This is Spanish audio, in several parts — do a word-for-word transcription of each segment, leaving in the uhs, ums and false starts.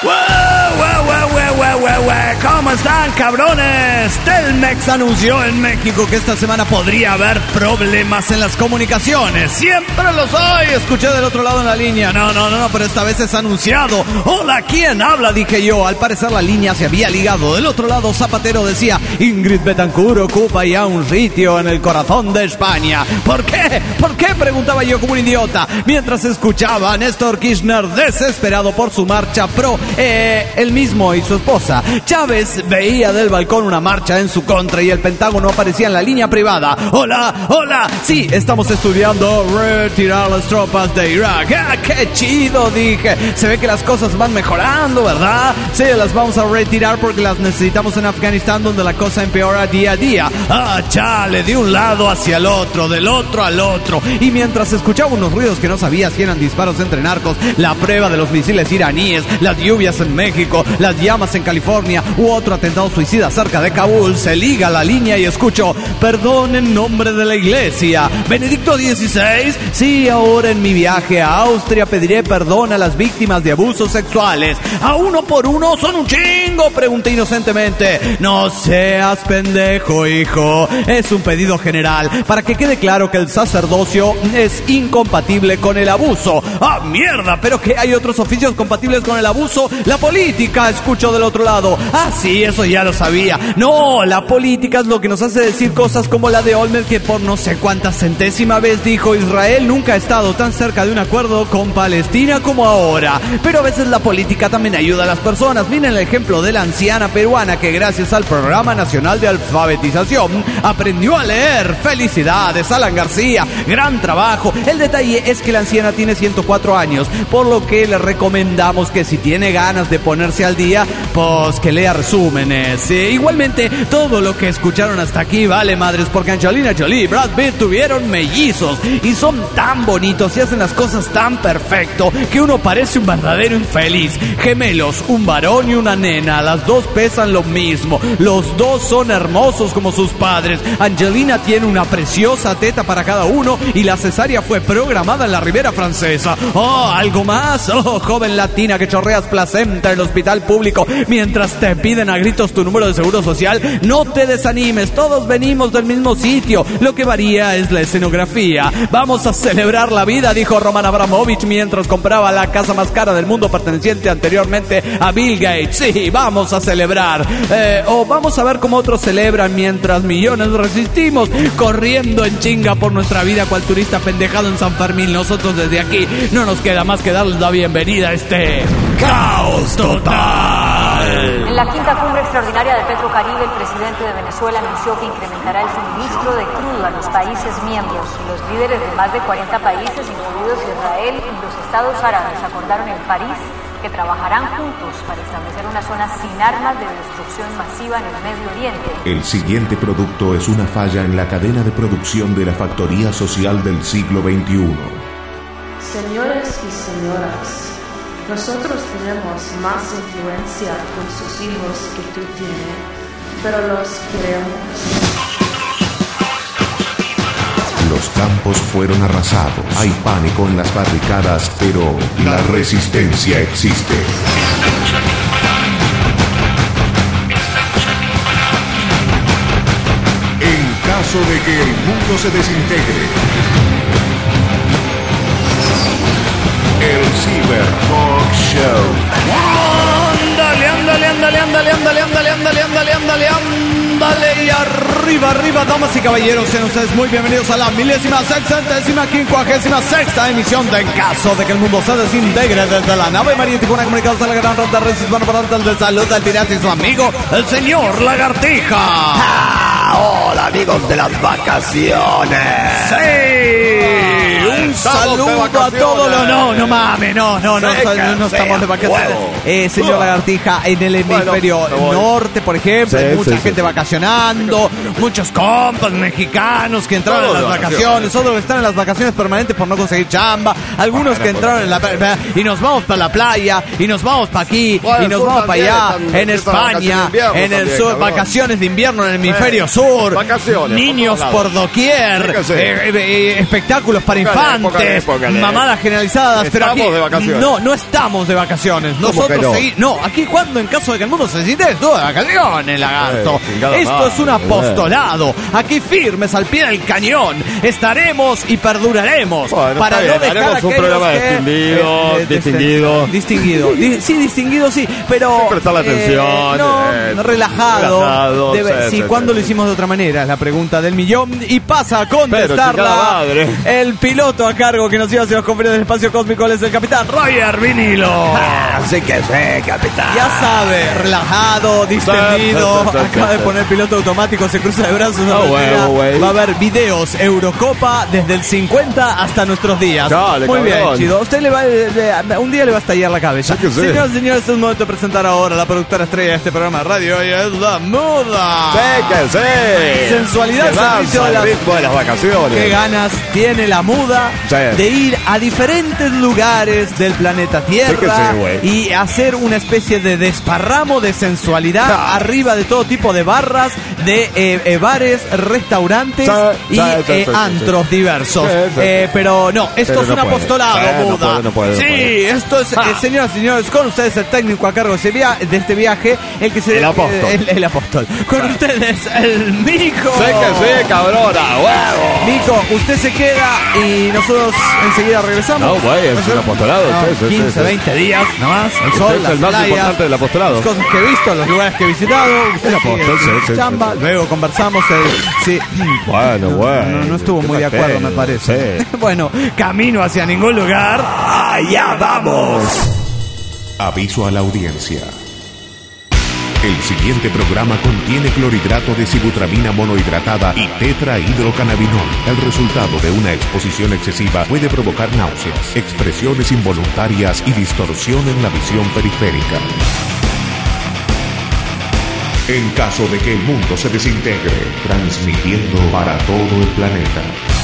¿Cómo están, cabrones? Telmex anunció en México que esta semana podría haber problemas en las comunicaciones. Siempre los hay. Escuché del otro lado en la línea. No, no, no, no, pero esta vez es anunciado. Hola, ¿quién habla? Dije yo. Al parecer la línea se había ligado. Del otro lado, Zapatero decía: Ingrid Betancourt ocupa ya un sitio en el corazón de España. ¿Por qué? ¿Por qué? Preguntaba yo como un idiota. Mientras escuchaba a Néstor Kirchner desesperado por su marcha pro, eh, él mismo y su esposa. Chávez veía del balcón una marcha en su contra y el Pentágono aparecía en la línea privada. Hola, hola, sí, estamos estudiando retirar las tropas de Irak. ¡Ah, qué chido! Dije. Se ve que las cosas van mejorando, ¿verdad? Sí, las vamos a retirar porque las necesitamos en Afganistán, donde la cosa empeora día a día. Ah, chale, de un lado hacia el otro, del otro al otro. Y mientras escuchaba unos ruidos que no sabía si eran disparos entre narcos, la prueba de los misiles iraníes, las lluvias en México, las llamas en California u otro atentado suicida cerca de Kabul, se liga la línea y escucho: perdón en nombre de la iglesia. Benedicto dieciséis, sí, ahora en mi viaje a Austria pediré perdón a las víctimas de abusos sexuales. ¿A uno por uno son un chingo?, pregunté inocentemente. No seas pendejo, hijo. Es un pedido general para que quede claro que el sacerdocio es incompatible con el abuso. ¡Ah, mierda! ¿Pero qué hay otros oficios compatibles con el abuso? La política, escucho del otro lado. Ah, sí, eso ya lo sabía. No, la política es lo que nos hace decir cosas como la de Olmert, que por no sé cuántas centésima vez dijo: Israel nunca ha estado tan cerca de un acuerdo con Palestina como ahora. Pero a veces la política también ayuda a las personas. Miren el ejemplo de la anciana peruana que gracias al Programa Nacional de Alfabetización aprendió a leer. Felicidades, Alan García, gran trabajo. El detalle es que la anciana tiene ciento cuatro años, por lo que le recomendamos que si tiene ganas de ponerse al día, pues que lea resúmenes. Eh, igualmente, todo lo que escucharon hasta aquí vale madres, porque Angelina Jolie y Brad Pitt tuvieron mellizos y son tan bonitos y hacen las cosas tan perfecto que uno parece un verdadero infeliz. Gemelos, un varón y una nena, las dos pesan lo mismo, los dos son hermosos como sus padres. Angelina tiene una preciosa teta para cada uno y la cesárea fue programada en la Riviera Francesa. Oh, ¿algo más? Oh, joven latina que chorreas placenta en el hospital público mientras te piden a gritos tu número de seguro social. No te desanimes, todos venimos del mismo sitio, lo que varía es la escenografía. Vamos a celebrar la vida, dijo Roman Abramovich mientras compraba la casa más cara del mundo perteneciente anteriormente a Bill Gates. Sí, vamos a celebrar. Eh, o vamos a ver cómo otros celebran mientras millones resistimos, corriendo en chinga por nuestra vida cual turista pendejado en San Fermín. Nosotros desde aquí no nos queda más que darles la bienvenida a este caos total. En la quinta cumbre extraordinaria de Petrocaribe, el presidente de Venezuela anunció que incrementará el suministro de crudo a los países miembros. Los líderes de más de cuarenta países, incluidos Israel y los Estados Árabes, acordaron en París que trabajarán juntos para establecer una zona sin armas de destrucción masiva en el Medio Oriente. El siguiente producto es una falla en la cadena de producción de la factoría social del siglo veintiuno. Señores y señoras, nosotros tenemos más influencia con sus hijos que tú tienes, pero los queremos. Los campos fueron arrasados. Hay pánico en las barricadas, pero la resistencia existe. En caso de que el mundo se desintegre, el Cyber Talk Show. Ándale, ándale, ándale, ándale, ándale, ándale, ándale, ándale, ándale, ándale, y arriba, arriba, damas y caballeros, sean ustedes muy bienvenidos a la milésima, sexagésima, quincuagésima sexta emisión de En Caso de que el Mundo se Desintegre, desde la nave marítima comunicados a la gran ronda hispanoparlante de salud del pirata y su amigo, el señor Lagartija. Ah, hola, amigos de las vacaciones. Sí, un saludo a todos los... No, no mames, no, no, no, no, no, no estamos de vacaciones. Eh, señor Lagartija, en el hemisferio bueno, norte, por ejemplo, sí, hay mucha sí, gente sí. vacacionando, muchos compas mexicanos que entraron en las vacaciones, otros que están en las vacaciones permanentes por no conseguir chamba, algunos que entraron en la... y nos vamos para la playa, y nos vamos para aquí, y nos vamos para allá, en España, en el sur, vacaciones de invierno en el hemisferio sur, niños por doquier, espectáculos para infantes, Incoherentes, póngale. mamadas generalizadas, pero Estamos aquí de vacaciones. no, no estamos de vacaciones. ¿Cómo Nosotros que no? segui- no, aquí cuando en caso de que el mundo se necesite, estuvo de vacaciones, lagarto. Eh, chingada Esto madre, es un apostolado. Aquí firmes al pie del cañón. Estaremos y perduraremos Bueno, para está no bien, dejar haremos un aquellos programa que- distinguido, eh, de- distinguido. distinguido. Di- sí, distinguido, sí, pero Sí, prestarle atención, no, eh, relajado. relajado, Debe- sí, sí, sí, ¿cuándo sí. lo hicimos de otra manera? Es la pregunta del millón. Y pasa a Pero, chingada contestarla madre. el piloto a cargo que nos iba hacia los confines del espacio cósmico. Él es el capitán Roger Vinilo. Así que sí, capitán. Ya sabe, relajado, distendido. Sí, sí, sí, Acaba sí, de sí. poner piloto automático, se cruza de brazos. Ah, a la huevo, tira. güey. Va a haber videos Eurocopa desde el cincuenta hasta nuestros días. Dale, Muy bien, cabrón. chido. Usted le va, le- le- un día le va a estallar la cabeza. Sí que sí. Señoras y señores, es el momento de presentar ahora a la productora estrella de este programa de radio. Ella es la muda. Sí, que sí. Sensualidad, Que danza servicio de al las- ritmo de las vacaciones. Qué ganas tiene la muda Sí. de ir a diferentes lugares del planeta Tierra Sí que sí, güey. y hacer una especie de desparramo de sensualidad Ah. arriba de todo tipo de barras, de eh, eh, bares, restaurantes Sí, y sí, sí, eh, sí, sí, antros diversos. Sí, sí, Eh, sí. pero no, esto Pero es no un puede. apostolado, Sí, no muda. puede, no puede, no sí, puede. esto es, eh, señoras y señores, con ustedes el técnico a cargo de, ese via- de este viaje, el que se El apóstol. eh, el, el apóstol. Con ustedes el Mico. Sí que sí, cabrona, huevo. Mico, usted se queda y nosotros enseguida regresamos. No, güey, es ¿Puede ser? un apostolado, No, sí, sí, quince, sí, sí. veinte días nomás. El Usted sol, es las el más playas, importante del apostolado. las cosas que he visto, los lugares que he visitado. Usted El apóstol, sigue sí, su sí, sí, chamba. sí. Luego conversamos. el- sí. Bueno, No, bueno. no, no estuvo qué muy de acuerdo, pedo, me parece. Sí. Bueno, camino hacia ningún lugar. ¡Allá vamos! Aviso a la audiencia. El siguiente programa contiene clorhidrato de sibutramina monohidratada y tetrahidrocannabinol. El resultado de una exposición excesiva puede provocar náuseas, expresiones involuntarias y distorsión en la visión periférica. En caso de que el mundo se desintegre, transmitiendo para todo el planeta.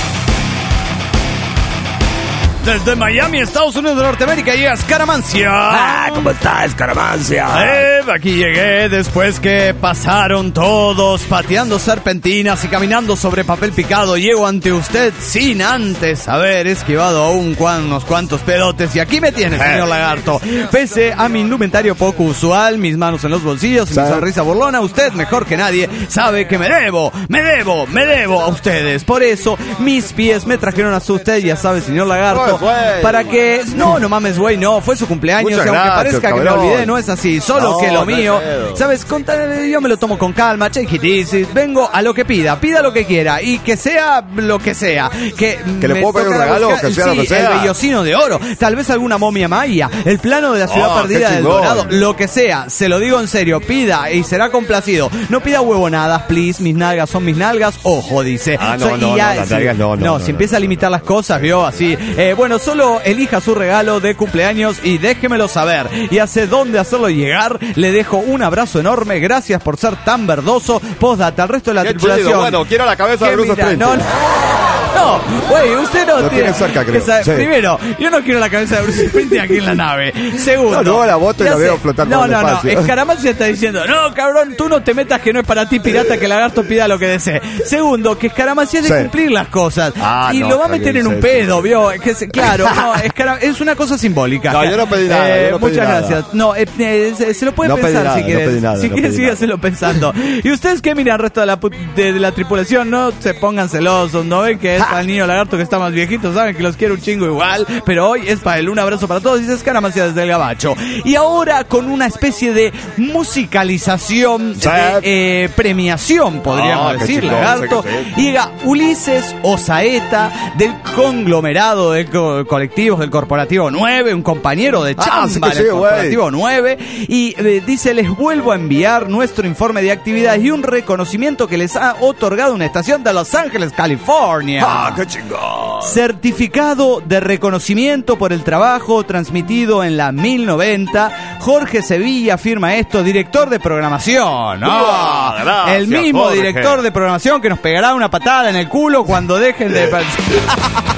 Desde Miami, Estados Unidos de Norteamérica, llega Escaramancia. Ah, ¿cómo está, Escaramancia? Eh, aquí llegué después que pasaron todos pateando serpentinas y caminando sobre papel picado. Llego ante usted sin antes haber esquivado aún cuan- unos cuantos pelotes. Y aquí me tiene, señor Lagarto. Pese a mi indumentario poco usual, mis manos en los bolsillos y mi Sí. sonrisa burlona, usted mejor que nadie sabe que me debo, me debo, me debo a ustedes. Por eso mis pies me trajeron hasta usted, ya sabe, señor Lagarto. Pues, güey. Para que... No, no mames, güey, no. Fue su cumpleaños. Muchas y aunque gracias, parezca que me cabrón. olvidé, no es así. Solo No, que lo no hay mío... pedo. ¿Sabes? Conta- yo me lo tomo con calma. Take it easy. Vengo a lo que pida. Pida lo que quiera. Y que sea lo que sea. Que, ¿Que le me puedo pedir un toca regalo? buscar- Que sea sí, lo que sea. el vellocino de oro. Tal vez alguna momia maya. El plano de la ciudad Oh, perdida qué del chingón. Dorado. Lo que sea. Se lo digo en serio. Pida y será complacido. No pida huevonadas, please. Mis nalgas son mis nalgas. Ojo, dice. Ah, no, Soy- no, y ya- no, las sí. nalgas no, no, no, si no, empieza a limitar las cosas, vio, así. Eh, bueno, solo elija su regalo de cumpleaños y déjemelo saber. Y hace dónde hacerlo llegar. Le dejo un abrazo enorme. Gracias por ser tan verdoso. Postdata, al resto de la Qué tripulación. chido, bueno, quiero la cabeza de Que Bruce mira, Springsteen. no, no. No, güey, usted no Lo tiene cerca, creo. que sabe- Sí. Primero, yo no quiero la cabeza de Bruce Springsteen aquí en la nave. Segundo. No, luego la boto y ya la veo sé. flotar No, por el no, no. espacio. Escaramancia está diciendo, no, cabrón, tú no te metas que no es para ti, pirata, que el lagarto pida lo que desee. Segundo, que Escaramancia es de Sí. cumplir las cosas. Ah, y no, lo va a está meter bien, en un sí, sí, pedo, vio. Que es- claro, no, Escara- es una cosa simbólica. No, yo no pedí nada, Eh, yo no pedí muchas nada. gracias. No, eh, eh, se, se lo puede No pedí pensar nada, si no quieres. pedí nada, si no quieres, pedí nada. sígaselo pensando. ¿Y ustedes qué miran al resto de la, pu- de, de la tripulación? No se pongan celosos, no ven que es para el niño lagarto que está más viejito, saben que los quiero un chingo igual, pero hoy es para él. Un abrazo para todos, dice Escaramancia desde el Gabacho. Y ahora con una especie de musicalización, Sí. de eh, premiación, podríamos Ah, qué decir, chingón, lagarto. sí que sí. Llega Ulises Osaeta del conglomerado de co- colectivos del Corporativo nueve, un compañero de Ah, chamba sí que del sí, güey. Corporativo nueve, y eh, dice, les vuelvo a enviar nuestro informe de actividades y un reconocimiento que les ha otorgado una estación de Los Ángeles, California. ¡Ah, qué chingón! Certificado de reconocimiento por el trabajo transmitido en la mil noventa. Jorge Sevilla firma esto, director de programación. ¿no? Ah, gracias, el mismo Jorge. director de programación que nos pegará una patada en el culo cuando dejen de...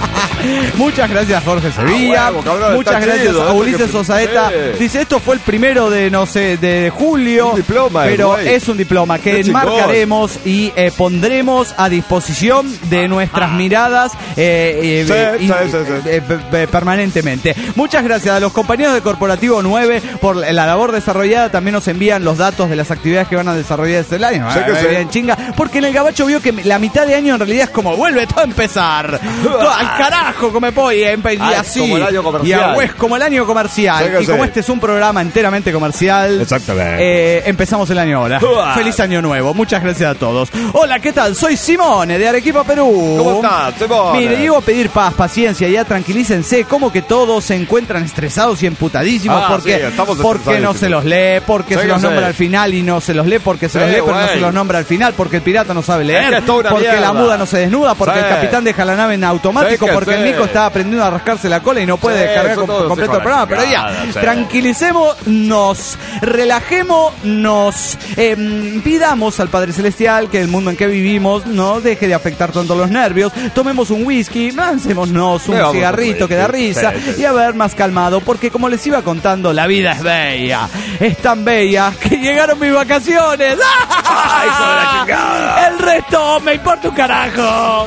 Muchas gracias, Jorge Sevilla. Ah, huevo, cabrón, muchas está gracias chido, a Ulises que... Osaeta. Eh. Dice, esto fue el primero de, no sé, de julio. Un diploma, pero güey. es un diploma que Qué enmarcaremos y eh, pondremos a disposición de nuestras ah. miradas eh, eh, sí, y, sí, sí, sí. Eh, eh, permanentemente. Muchas gracias a los compañeros de Corporativo nueve por la labor desarrollada. También nos envían los datos de las actividades que van a desarrollar este año. Sí, Ah, que sí. bien chinga, porque en el Gabacho vio que la mitad de año en realidad es como vuelve todo a empezar. Todo al carajo, como voy, y Ay, así. como el año comercial. Y a West, como el año comercial. Sí, que y como sí. este es un programa enteramente comercial. Exactamente. Eh, empezamos el año ahora. Uah. Feliz año nuevo. Muchas gracias a todos. Hola, ¿qué tal? Soy Simone de Arequipa, Perú. ¿Cómo estás, Simone? Mire, digo a pedir paz, paciencia, ya tranquilícense. Como que todos se encuentran estresados y emputadísimos Ah, porque, sí, estamos porque no se los lee, porque Sí, se que los sí. nombra al final y no se los lee, porque se Sí, los lee pero no güey. se los nombra al final, porque el pirata no sabe leer, Es que es toda una porque mierda. la muda no se desnuda, porque Sí. el capitán deja la nave en automático, Sí, que porque el sí. Nico está aprendiendo a rascarse la cola y no puede Sí, descargar son com- todos completo hijos el programa. de Pero ya, chingada, sí. tranquilicémonos, relajémonos, eh, pidamos al Padre Celestial que el mundo en que vivimos no deje de afectar tanto los nervios, tomemos un whisky, lancémonos un Bebamos un cigarrito que da whisky. risa Sí, sí. y a ver más calmado, porque como les iba contando, la vida es bella, es tan bella que llegaron mis vacaciones. ¡Ay, hijo de la chingada! El resto me importa un carajo.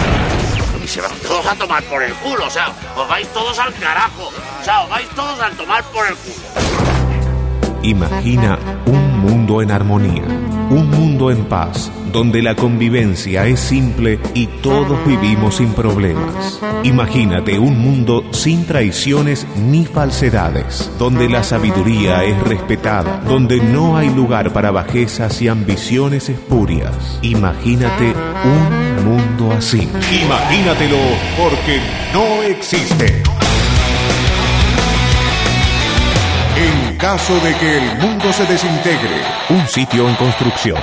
Y se van todos a tomar por el culo, o sea, os vais todos al carajo, o sea, os vais todos a tomar por el culo. Imagina un mundo en armonía, un mundo en paz, donde la convivencia es simple y todos vivimos sin problemas. Imagínate un mundo sin traiciones ni falsedades, donde la sabiduría es respetada, donde no hay lugar para bajezas y ambiciones espurias. Imagínate un mundo así. Imagínatelo, porque no existe. En caso de que el mundo se desintegre, un sitio en construcción.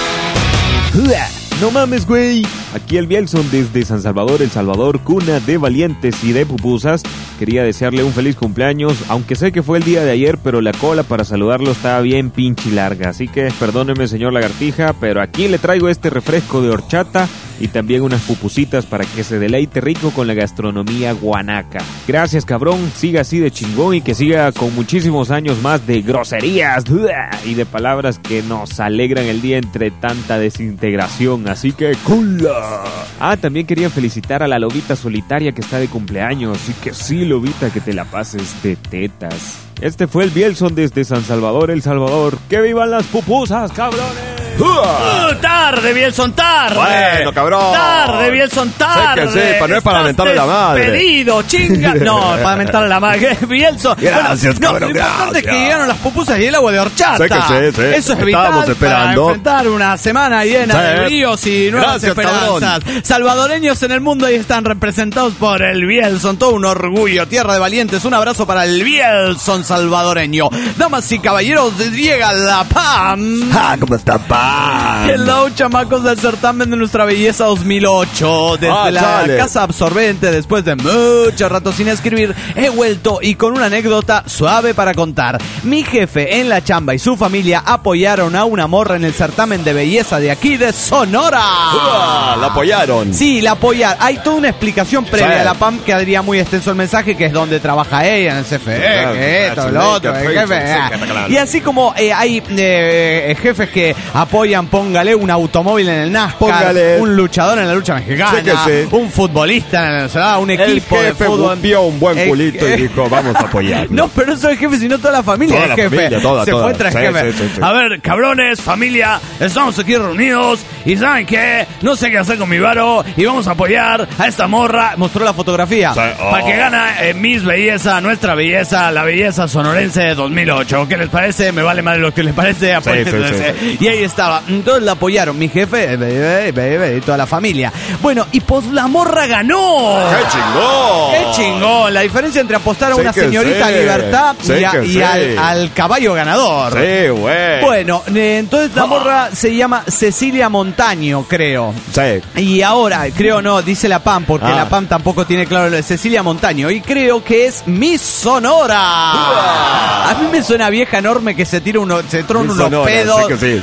No mames, güey. Aquí el Bielson desde San Salvador, El Salvador, cuna de valientes y de pupusas. Quería desearle un feliz cumpleaños, aunque sé que fue el día de ayer, pero la cola para saludarlo estaba bien pinche larga. Así que perdóneme, señor Lagartija, pero aquí le traigo este refresco de horchata y también unas pupusitas para que se deleite rico con la gastronomía guanaca. Gracias, cabrón. Siga así de chingón y que siga con muchísimos años más de groserías y de palabras que nos alegran el día entre tanta desintegración. Así que ¡cula! Ah, también quería felicitar a la lobita solitaria que está de cumpleaños. Así que sí, lobita, que te la pases de tetas. Este fue el Bielson desde San Salvador, El Salvador. ¡Que vivan las pupusas, cabrones! Uh, tarde, Bielson, tarde. Bueno, cabrón. Tarde, Bielson, tarde. Sé que sí, pero no es para Estás mentarle la madre. despedido, chinga. No, para mentarle la madre. Bielson. Gracias, Bueno, cabrón, no, lo importante es que gracias. llegaron las pupusas y el agua de horchata. Sé que sí, sí. Eso es Estábamos vital para esperando. enfrentar una semana llena Sí. de bríos y nuevas Gracias, esperanzas. Salvadoreños en el mundo ahí están representados por el Bielson. Todo un orgullo, tierra de valientes. Un abrazo para el Bielson salvadoreño. Damas y caballeros, llega la P A M. Ah, ¿cómo está, pa? Hello, chamacos del certamen de Nuestra Belleza dos mil ocho. Desde Ah, la chale. casa absorbente, después de mucho rato sin escribir, he vuelto y con una anécdota suave para contar. Mi jefe en la chamba y su familia apoyaron a una morra en el certamen de belleza de aquí de Sonora. ¡Uah! La apoyaron. Sí, la apoyaron. Hay toda una explicación previa Sí. a la P A M que haría muy extenso el mensaje, que es donde trabaja ella en el C F E, Claro, que esto, claro, lo otro, sí, el jefe. sí, ah. sí, claro. Y así como eh, hay eh, jefes que apoyan, póngale un automóvil en el NASCAR, Póngale. un luchador en la lucha mexicana, Sí que sí. un futbolista en el, ah, un El equipo de jefe fútbol. vio un buen Eh, culito eh, y dijo, vamos a apoyarlo. No, pero no solo el jefe, sino toda la familia Toda es la jefe. familia, toda, Se toda. fue tras Sí, jefe. sí, sí, sí. A ver, cabrones, familia, estamos aquí reunidos y ¿saben qué? No sé qué hacer con mi varo y vamos a apoyar a esta morra. Mostró la fotografía. Sí, oh. Para que gana eh, Miss Belleza, nuestra belleza, la belleza sonorense de dos mil ocho. ¿Qué les parece? Me vale madre lo que les parece. apóyense. sí, sí. Y ahí estaba. Entonces la apoyaron mi jefe, eh, eh, eh, y toda la familia. Bueno, y pues la morra ganó. ¡Qué chingón! ¡Qué chingón! La diferencia entre apostar a Sí una que señorita sí. libertad Sí y, a- que y sí. al, al caballo ganador. Sí, güey. Bueno, eh, entonces la morra se llama Cecilia Montaño, creo. Sí. Y ahora, creo no, dice la P A M, porque Ah. la P A M tampoco tiene claro lo de Cecilia Montaño. Y creo que es Miss Sonora. A mí me suena vieja enorme que se tira uno, se trona Miss unos Sonora, pedos. sí que sí, sonaba, Se-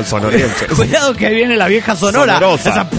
sonorense. Cuidado que ahí viene la vieja sonora. Sonorosa. Esa...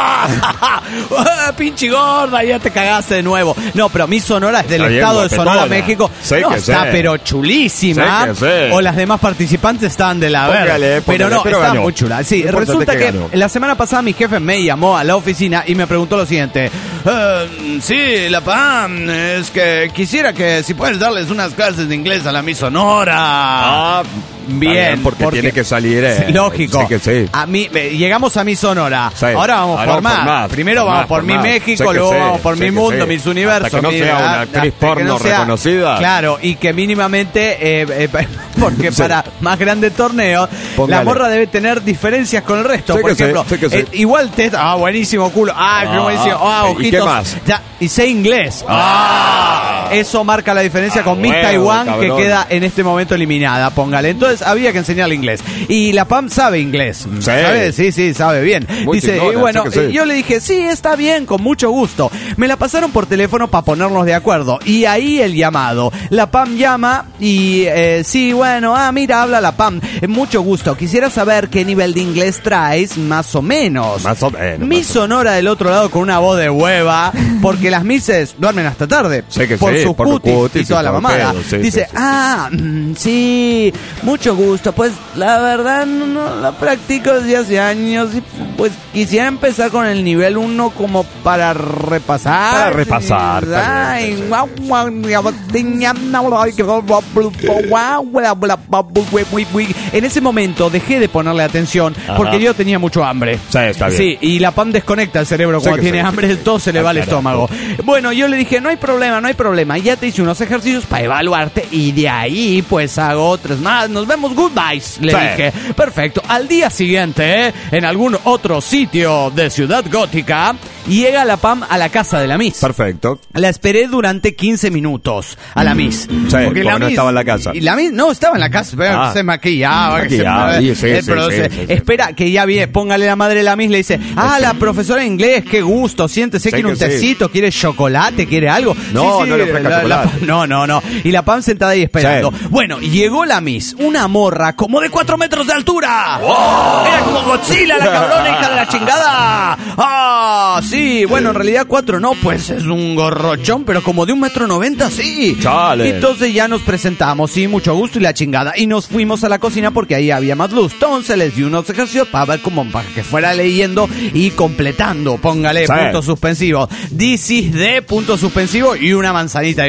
pinche gorda, ya te cagaste de nuevo. No, pero mi Sonora es del Está bien, estado de Sonora, guapetona. México. Sé no, que está sé. pero chulísima. Sé que sé. O las demás participantes están de la Póngale, verga. Pero póngale, no, pero está ganó. muy chula. Sí, Lo importante resulta es que, que ganó. la semana pasada mi jefe me llamó a la oficina y me preguntó lo siguiente. Eh, sí, la Pam, es que quisiera que si puedes darles unas clases de inglés a la mi Sonora. Ah, Bien, bien, porque, tiene que salir. Eh, lógico. Sí que sí. A mí, eh, llegamos a mi Sonora. Sí. Ahora vamos Ahora por, vamos más. por más. Primero Por vamos más, por, por mi más. México, Sé que luego sí, vamos por sé mi que mundo, sí. mis universos. Hasta que no mi- sea una ah, actriz hasta que porno no sea- reconocida. Claro, y que mínimamente, eh, eh, porque Sí. para más grandes torneos, Póngale. la morra debe tener diferencias con el resto. Sé Por que sí, ejemplo, sé que sí. eh, igual teta, ah, buenísimo culo, ah, qué Ah, buenísimo, ah, ¿y ojitos. qué más? Ya, y sé inglés. Ah, eso marca la diferencia Ah, con Miss huevo, Taiwán, cabrón. que queda en este momento eliminada, póngale. Entonces había que enseñarle inglés. Y la Pam sabe inglés. ¿Sabe? Sí, sí, sabe bien. Muy Dice, chingona, y bueno, sé que sí. yo le dije, sí, está bien, con mucho gusto. Me la pasaron por teléfono para ponernos de acuerdo. Y ahí el llamado. La Pam llama y, eh, sí, bueno, ah, mira, habla la Pam. Eh, mucho gusto. Quisiera saber qué nivel de inglés traes, más o menos. Más o menos. Mi más o- Sonora del otro lado con una voz de hueva, porque las mises duermen hasta tarde. Sé que por sí, su por su cutis, cutis y toda y la todo el mamada. pedo, sí, Dice, sí, sí. ah, mm, sí, mucho gusto. Pues la verdad no, no la practico desde hace años y pues quisiera empezar con el nivel uno como para repasar. Para repasar, está Ay, bien, guau, guau, en ese momento dejé de ponerle atención porque Ajá. yo tenía mucho hambre. Sí, está bien. Sí, y la Pam desconecta el cerebro Sé cuando que tiene sí. hambre, todo se le va al Ah, estómago. Bueno, yo le dije, no hay problema, no hay problema. Ya te hice unos ejercicios para evaluarte y de ahí pues hago otros más. Nos vemos, goodbyes, le Sí. dije. Perfecto. Al día siguiente, ¿eh? en algún otro sitio de Ciudad Gótica, llega la Pam a la casa de la Miss. Perfecto. La esperé durante quince minutos a la Miss. porque no estaba en la casa. Y la Miss no estaba en la casa, pero Ah. se maquillaba. que se- Maquillaba, sí, sí, eh, sí, pero sí, se- sí, sí. Espera, que ya viene, póngale la madre de la Miss, le dice, ah, la profesora de inglés, qué gusto, siéntese, Sé quiere un que sí. tecito, quiere chocolate, quiere algo. No, no le ofrezca la- la chocolate. Pam- no, no, no. Y la Pam sentada ahí esperando. Sí. Bueno, llegó la Miss, una morra como de cuatro metros de altura. Era como Godzilla, la cabrona hija de la chingada. Ah, sí, bueno, en realidad cuatro no, pues es un gorrochón, pero como de un metro noventa, sí. Chale. Entonces ya nos presentamos, sí, mucho gusto y la chingada. Y nos fuimos a la cocina porque ahí había más luz. Entonces les di unos ejercicios para ver cómo, para que fuera leyendo y completando. Póngale Sí. puntos suspensivos. This is de punto suspensivo y una manzanita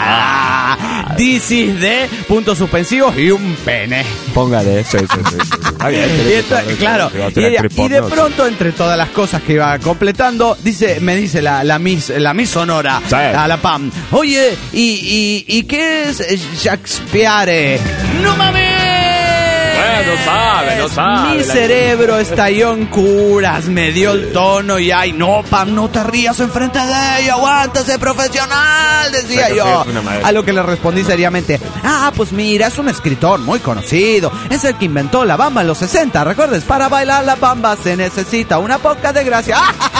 dibujada. This is de puntos suspensivos y un pene. Póngale, sí, sí, sí. sí. Está bien, Y tiene esta- que ser, claro, si va a y, ser ella- actriz y de porno, pronto entre todas las cosas que iba completando, dice, me dice la, la Miss, la Miss Sonora, Sí. a la Pam, oye, ¿y, y, y qué es Shakespeare? ¡No mames! Bueno, sabe, no sabe. Mi La- cerebro estalló en curas, me dio el tono y ay, no, Pam, no te rías enfrente de ella, aguántase, profesional, decía Sé que yo. sí, es una maestra. A lo que le respondí seriamente, ah, pues mira, es un escritor muy conocido, es el que inventó la bamba en los sesenta, ¿recuerdas? Para bailar la bamba se necesita una poca de gracia.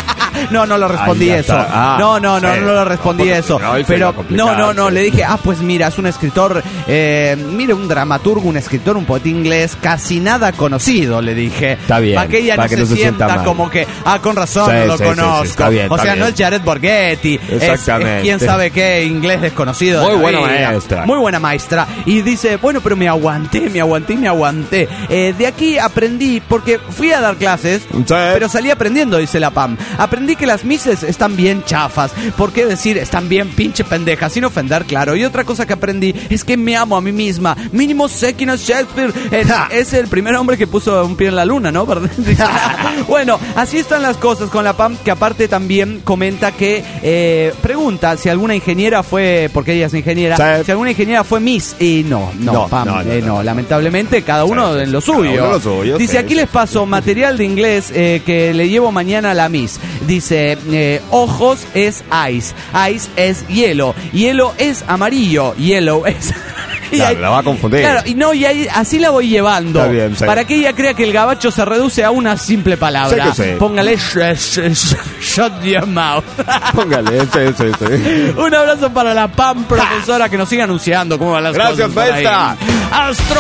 No, no le respondí Ahí ya eso. está. Ah, no, no, no, sí. no le respondí No, eso. no, ahí se Pero iba a complicar, no, no, no, sí. le dije, ah, pues mira, es un escritor, eh, mire, un dramaturgo, un escritor, un poeta inglés, casi nada conocido, le dije. Está bien, Para que ella para no que se no se sienta sienta mal. como que, ah, con razón, Sí, no lo sí, sí, sí, conozco. está bien, o está sea, bien. no es Jared Borghetti. es- Es, Exactamente. quién sabe qué inglés desconocido. de Muy la buena vida. maestra. Muy buena maestra. Y dice, bueno, pero me aguanté, me aguanté, me aguanté. Eh, de aquí aprendí, porque fui a dar clases, Sí. pero salí aprendiendo, dice la Pam. Aprendí que las mises están bien chafas. ¿Por qué decir están bien pinche pendejas? Sin ofender, claro. Y otra cosa que aprendí es que me amo a mí misma. Mínimo sé quién es Shakespeare. Eh, es el primer hombre que puso un pie en la luna, ¿no? ¿Verdad? Bueno, así están las cosas con la Pam, que aparte también comenta que eh, pregunta si alguna ingeniera fue, porque ella es ingeniera, Sí. si alguna ingeniera fue Miss. Y no, no, No, Pam, no, no, eh, no, no, no. lamentablemente cada uno Sí, sí, en lo sí, cada suyo. uno lo suyo, Dice, sí, aquí sí. les paso material de inglés eh, que le llevo mañana a la Miss. Dice, eh, ojos es ice, ice es hielo, hielo es amarillo, yellow es... Y claro, ahí, la va a confundir. Claro, y no, y ahí, así la voy llevando. Está bien, sí. Para que ella crea que el gabacho se reduce a una simple palabra. Sí que sí. Póngale sh- sh- sh- shut your mouth. Póngale, sí, sí, sí. Un abrazo para la Pam profesora que nos sigue anunciando cómo van las Gracias, cosas. Gracias, maestra. Astro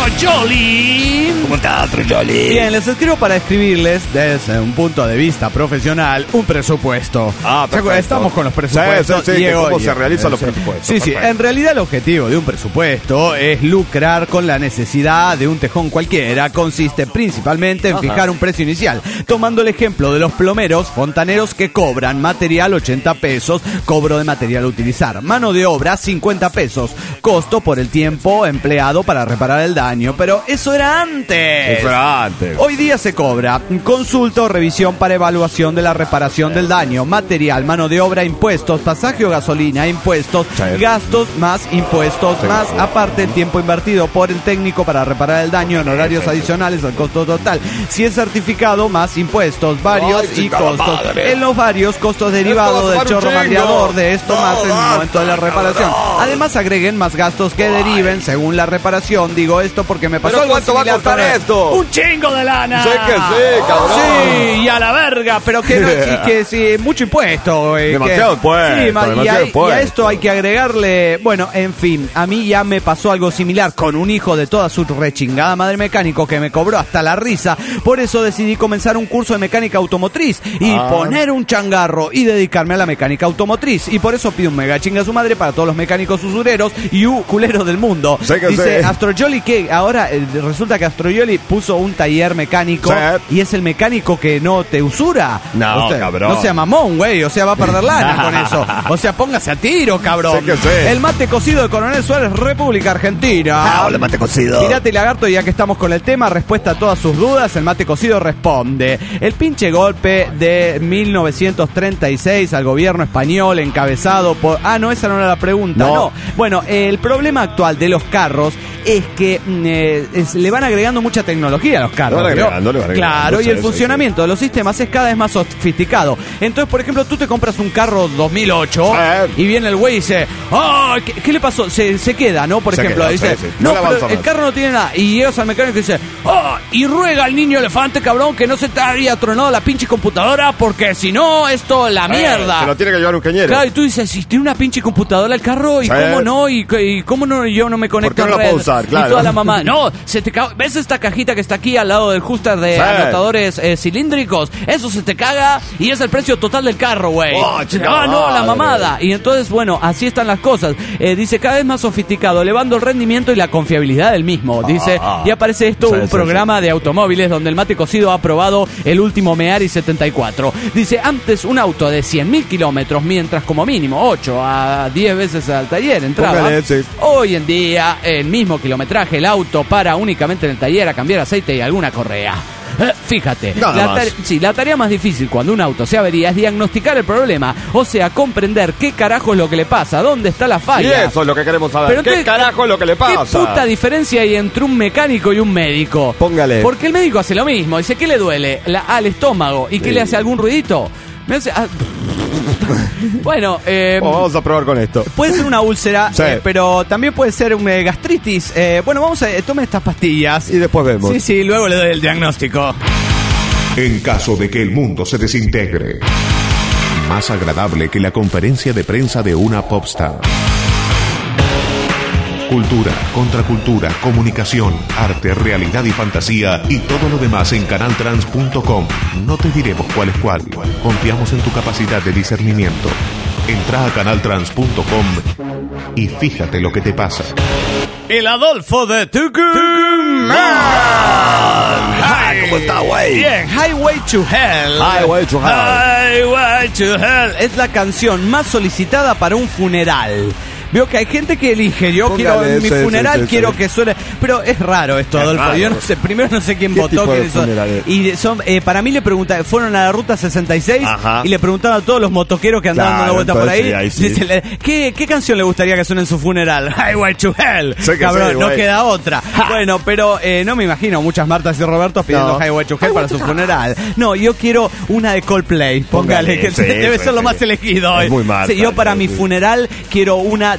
Jolly. ¿Cómo está, Astro Jolly? Bien, les escribo para escribirles desde un punto de vista profesional un presupuesto. Ah, perfecto. Estamos con los presupuestos. Sí, sí, sí, Diego, ¿cómo y- se realizan los sí. presupuestos? Sí, sí. Perfecto. En realidad el objetivo de un presupuesto es lucrar con la necesidad de un tejón cualquiera. Consiste principalmente en Ajá. fijar un precio inicial. Tomando el ejemplo de los plomeros, fontaneros que cobran material ochenta pesos, cobro de material a utilizar. Mano de obra cincuenta pesos. Costo por el tiempo empleado para reparar el daño. Pero eso era antes. Eso era antes. Hoy día se cobra consulta o revisión para evaluación de la reparación del daño, material, mano de obra, impuestos, pasaje o gasolina, impuestos, Sí. gastos más impuestos, Sí. más aparte el tiempo invertido por el técnico para reparar el daño en horarios adicionales al costo total. Si es certificado, más impuestos, varios Ay, y chica, costos. madre. En los varios costos Esto derivados va a del sumar un chorro chingo. mangueador, de esto No, más en el basta, momento de la reparación. cabrón. Además agreguen más gastos que deriven según la reparación. Digo esto porque me pasó ¿Pero algo cuánto va a similar costar con esto? Un chingo de lana. Sé que sí, cabrón. Sí, y a la verga, pero que no, sí, que sí, mucho impuesto. eh, Demasiado que- impuesto, sí, ma- y, demasiado a, y impuesto. a esto hay que agregarle, bueno, en fin, a mí ya me pasó algo similar con un hijo de toda su rechingada madre mecánico que me cobró hasta la risa. Por eso decidí comenzar un curso de mecánica automotriz y Ah. poner un changarro y dedicarme a la mecánica automotriz. Y por eso pido un mega chinga a su madre para todos los mecánicos usureros y u culeros del mundo. Sé que Dice sí. Astroyoli que ahora eh, resulta que Astroyoli puso un taller mecánico Sí. y es el mecánico que no te usura. No, O sea, cabrón. No sea mamón, güey. O sea, va a perder lana con eso. O sea, póngase a tiro, cabrón. Sé que sí. El mate cocido de Coronel Suárez, República Argentina. Ah, hola, mate cocido. Pirata y Lagarto, ya que estamos con el tema, respuesta a todas sus dudas, el mate cocido responde. El pinche golpe de mil novecientos treinta y seis al gobierno español encabezado por... Ah, no, esa no era la pregunta, no. No. Bueno, el problema actual de los carros es que mm, eh, es- le van agregando mucha tecnología a los carros. Le van ¿no? agregando, le van agregando, Claro, y sí, el sí, funcionamiento de los sistemas es cada vez más sofisticado. Entonces, por ejemplo, tú te compras un carro dos mil ocho Sí. y viene el güey y dice, ¡ah! ¿qué, qué le pasó? Se, se queda, ¿no? Por Se ejemplo, queda, dice, sí, sí. no, No le pero avanza el más. carro no tiene nada. Y llegas al mecánico y dice, ¡ah! Y ruega al niño elefante, cabrón, que no se te había tronado la pinche computadora porque si no, esto la mierda. Eh, se lo tiene que llevar un cañero. Claro, y tú dices, si tiene una pinche computadora el carro, ¿y Sí. cómo no? ¿Y, y cómo no yo no me conecto ¿Por qué no en la red? puedo usar? Y Claro. toda la mamá, no, se te caga. ¿Ves esta cajita que está aquí al lado del juster de Sí. anotadores eh, cilíndricos? Eso se te caga y es el precio total del carro, güey. Oh, chica Ah, no, la madre. mamada. Y entonces, bueno, así están las cosas. Eh, dice, cada vez más sofisticado, elevando el rendimiento y la confiabilidad del mismo. Dice, Ah. y aparece esto, Sí, un sí, programa de automóviles donde el mate cocido ha probado el último Meari setenta y cuatro. Dice, antes un auto de cien mil kilómetros, mientras como mínimo ocho a diez veces al taller entraba. Póngale, sí. Hoy en día, el mismo kilometraje, el auto para únicamente en el taller a cambiar aceite y alguna correa. Eh, Fíjate, Nada la, más. tare- sí, la tarea más difícil cuando un auto se avería es diagnosticar el problema, o sea, comprender qué carajo es lo que le pasa, dónde está la Y falla. eso es lo que queremos saber. Pero ¿Qué entonces, carajo es lo que le pasa? ¿Qué puta diferencia hay entre un mecánico y un médico? Póngale. Porque el médico hace lo mismo. Dice, ¿qué le duele? La- al estómago. ¿Y qué Sí. le hace algún ruidito? Me hace... ah. Bueno, eh... Oh, vamos a probar con esto. puede ser una úlcera, Sí. eh, pero también puede ser una gastritis. Eh, bueno, vamos a... eh, tome estas pastillas. Y después vemos. Sí, sí, luego le doy el diagnóstico. En caso de que el mundo se desintegre, más agradable que la conferencia de prensa de una popstar. Cultura, contracultura, comunicación, arte, realidad y fantasía y todo lo demás en canal trans punto com. No te diremos cuál es cuál. Confiamos en tu capacidad de discernimiento. Entra a canal trans punto com y fíjate lo que te pasa. El Adolfo de Tucumán. Ah, ¿cómo está, güey? Bien, Highway to Hell. Highway to Hell. Highway to Hell. Es la canción más solicitada para un funeral. Veo que hay gente que elige, yo Póngale, quiero en mi sí, sí, funeral sí, quiero sí. que suene, pero es raro esto, Es Adolfo. raro. Yo no sé, primero no sé quién ¿Qué votó, tipo de quién hizo. funeral es? Y son, eh, para mí le preguntaron, fueron a la ruta sesenta y seis Ajá. y le preguntaron a todos los motoqueros que andaban Claro, dando vueltas por ahí, entonces, ahí sí. dice, le- ¿qué, ¿qué canción le gustaría que suene en su funeral? Highway to Hell. Sé que Cabrón, sí, no güey. queda otra. Bueno, pero eh, no me imagino muchas Martas y Robertos pidiendo No. Highway to Hell para su funeral. No, yo quiero una de Coldplay. Póngale, Póngale, que sí, debe sí, ser lo sí. más elegido Es hoy. muy Marta, Sí, yo para sí, mi sí. funeral quiero una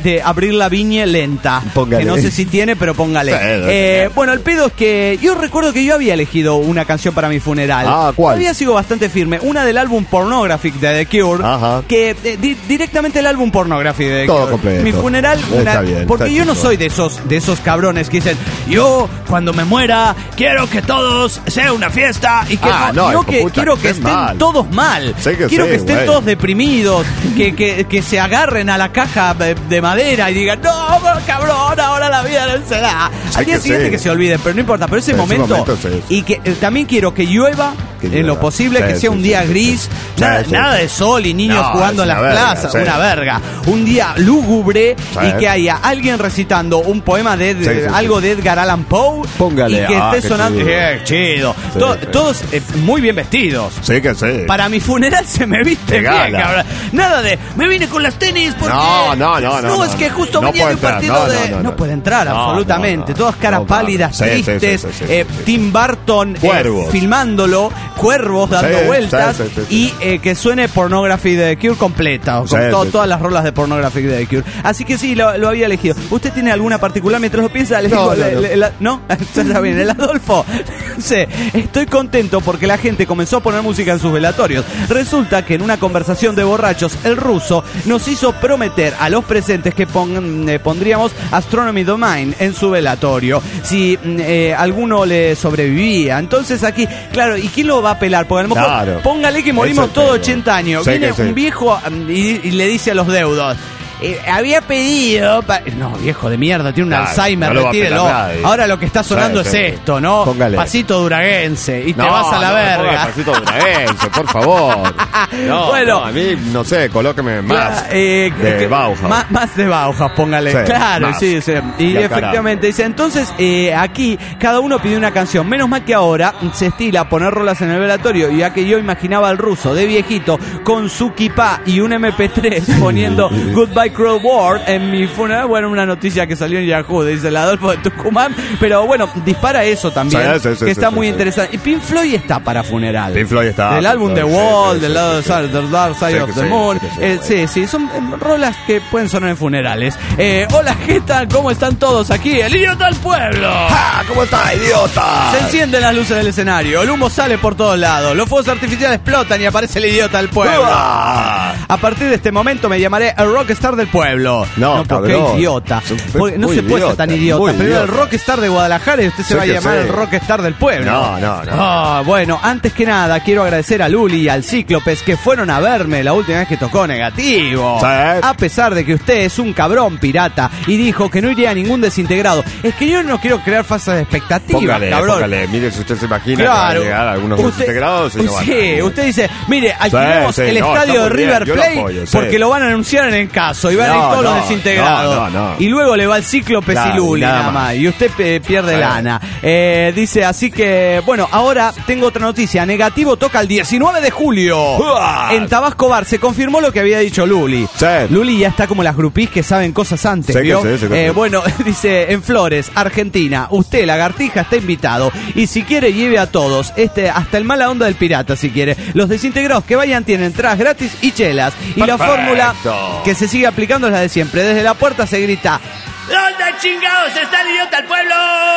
de Abril Lavigne lenta. Póngale. Que no sé si tiene, pero póngale. Sí, eh, bueno, el pedo es que yo recuerdo que yo había elegido una canción para mi funeral. Ah, ¿cuál? Había sido bastante firme. Una del álbum Pornographic de The Cure. Ajá. Que eh, di- directamente el álbum Pornographic de The Todo Cure. completo. Mi funeral, Está una- bien, porque está yo no chico. soy de esos, de esos cabrones que dicen, yo cuando me muera quiero que todos sea una fiesta y que Ah, no, no, yo hijo que puta, quiero que que estén estén mal. todos mal. Sí que quiero sí, que estén güey. todos deprimidos, que, que, que se agarren a la caja de, de madera y digan, no, cabrón, ahora la vida no se da. Sí Al día que siguiente sí. que se olviden, pero no importa, pero ese Pero ese momento, momento sí. y que eh, también quiero que llueva Que en lo llueva. posible, Sí, que sea sí, un sí, día sí, gris, sí. nada, Sí, sí, nada sí. de sol y niños No, jugando en es las una verga, plazas, sí. una verga. Un día lúgubre Sí. y que haya alguien recitando un poema de, de- Sí, sí, sí. algo de Edgar Allan Poe. Póngale. Y que Ah, esté qué sonando. chido. Eh, chido. Sí, To- sí. Todos eh, muy bien vestidos. Sí que sí. Para mi funeral se me viste De bien, gala. cabrón. Nada de, me vine con las tenis porque... No, no, no, no, No, es no, que no. justo No venía de un puede partido entrar, no, de... no, no, no. puede entrar, No, absolutamente. no, no. Todas caras No, pálidas, sí, sí, sí, tristes. sí, sí, eh, sí, sí. Tim Burton eh, Cuervos. filmándolo, cuervos dando Sí, vueltas. sí, sí, sí, sí. Y eh, que suene Pornography de The Cure completa. Con Sí, to- sí, todas sí. las rolas de Pornography de The Cure. Así que sí, lo, lo había elegido. ¿Usted tiene alguna particular mientras lo piensa? Le No, digo, no, le- no. le- la- ¿no? Está bien. El Adolfo. Sí, estoy contento porque la gente comenzó a poner música en sus velatorios. Resulta que en una conversación de borrachos, el ruso nos hizo prometer a los presentes que pon- eh, pondríamos Astronomy Domain en su velatorio si mm, eh, alguno le sobrevivía. Entonces aquí, claro, ¿y quién lo va a pelar? Porque a lo mejor, Claro. póngale que morimos Eso todos tengo. ochenta años. Sí Viene que sí. un viejo mm, y, y le dice a los deudos, eh, había pedido... pa-". No, viejo de mierda, tiene un Claro, Alzheimer, no lo va a retírelo. pelar nadie. Ahora lo que está sonando Sí, es sí. esto, ¿no? Póngale. Pasito duraguense y te No, vas a la no me ponga verga. pasito duraguense, por favor. No, Bueno. no, a mí, no sé, colóqueme más Eh, de que- Bauhaus. Más, más de Bauhaus, póngale. Sí, claro, más. sí, sí. Y Ya, efectivamente dice, entonces eh, aquí cada uno pidió una canción. Menos mal que ahora se estila poner rolas en el velatorio, ya que yo imaginaba al ruso de viejito con su kipá y un eme pe tres poniendo Goodbye Cruel World en mi funeral. Bueno, una noticia que salió en Yahoo, dice el Adolfo de Tucumán. Pero bueno, dispara eso también, Sí, sí, sí, que está sí, muy sí. interesante. Y Pink Floyd está para funeral. Pink Floyd está. Del álbum Pink The Floyd, sí, Wall, sí, del sí, lado sí, de The Dark Side Sí, of que the sí, Moon. sí, que sí, Eh, güey. sí, sí, son eh, rolas que pueden sonar en funerales. Eh, hola, ¿qué tal? ¿Cómo están todos aquí? ¡El idiota del pueblo! ¡Ah! ¿Cómo está, idiota? Se encienden las luces del escenario, el humo sale por todos lados, los fuegos artificiales explotan y aparece el idiota del pueblo. ¡Uah! A partir de este momento me llamaré el rockstar del pueblo. No, porque cabrón. idiota. Es un- Porque no muy se puede ser idiota, tan idiota. muy Pero el idiota. rockstar de Guadalajara y usted se Sí va a que llamar sí. el rockstar del pueblo. No, no, no. Ah, bueno, antes que nada quiero agradecer a Luli y al Cíclopes que fueron a verme la última vez que tocó Negativo. Sí. A pesar de que usted es un cabrón pirata y dijo que no iría a ningún desintegrado. Es que yo no quiero crear falsas expectativas, Póngale, cabrón. póngale. Mire, si usted se imagina que Claro. va a llegar a algunos Usted- desintegrados, y no van a sí, ir. usted dice, mire, alquilemos sí, el no, estadio está de muy bien, River yo lo Plate apoyo, sí. porque lo van a anunciar en el caso y van a ir No, todos los no, desintegrados. no, no, no. Y luego le va el Cíclopes Claro, y Luli nada nada más. más. Y usted eh, pierde Sí. lana. Eh, dice, así que, bueno, ahora tengo otra noticia. Negativo toca el diecinueve de julio. ¡Uah! En Tabasco Bar se confirmó lo que había dicho Luli. Sí. Luli ya está como las grupís que saben cosas antes, Sí que ¿vio? sí, sí que Eh, sí. bueno, dice, en Flores, Argentina, usted, Lagartija, está invitado. Y si quiere, lleve a todos. Este, hasta el mala onda del pirata, si quiere. Los desintegrados que vayan tienen entradas gratis y chelas. Y la Perfecto. fórmula que se sigue aplicando es la de siempre. Desde la puerta se grita, ¿Dónde chingados está el idiota del pueblo?